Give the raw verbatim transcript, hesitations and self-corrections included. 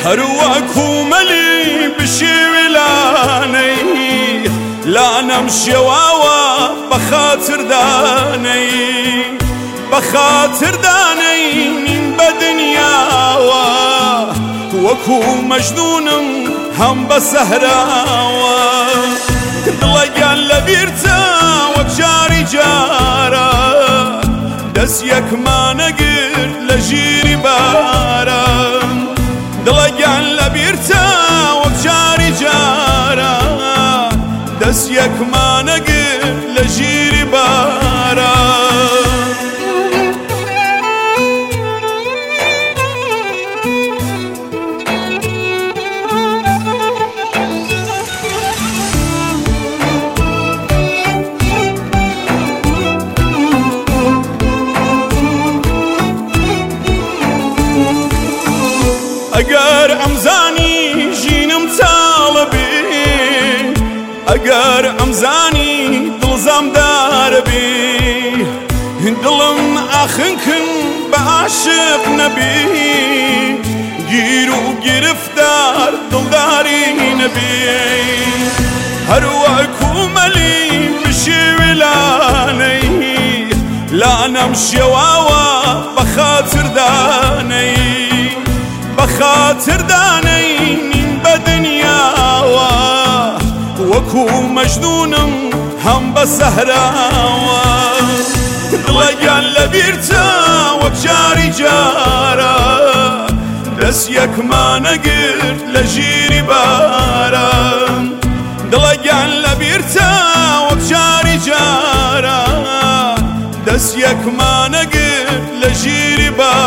هەروەکو مەلی بشێوێلانەی لانەم شێواوە بەخاتردانەی بەخاتردانەی نین بە دنیاوە وەکو مەجنونم هەم بە سەهراوە دڵەگیان لەبیرتە وەک جاری جارە دەست یەکمانەگرت لە ژیری بارە دڵەگیان لەبیرتە وەک جاری جارە دەست یەکمانەگرت لە ژیری بارە ئەگەر ئەمزانی ژینم تاڵەبێ ئەگەر ئەمزانی دڵزامدارەبێ دڵم ئاخنکن بە عاشق نەبێ گیر و گرفتار دڵداری نەبێ هەروەکو مەلی بشێوێلانەی لانەم شێواوە بەخاتردانەی بەخاتردانەی نین بە دنیاوە وەکو مەجنونم هەم بە سەهراوە دڵەگیان لەبیرتە وەک جاری جارە دەست یەکمانەگرت لە ژیری بارە دڵەگیان لەبیرتە وەک جاری جارە دەست یەکمانەگرت لە ژیری بارە